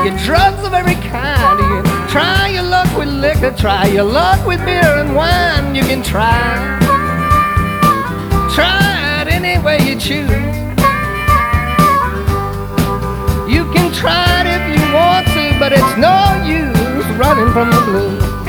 get drugs of every kind. You can try your luck with liquor, try your luck with beer and wine. You can try it any way you choose. You can try it if you want to, but it's no use running from the blues.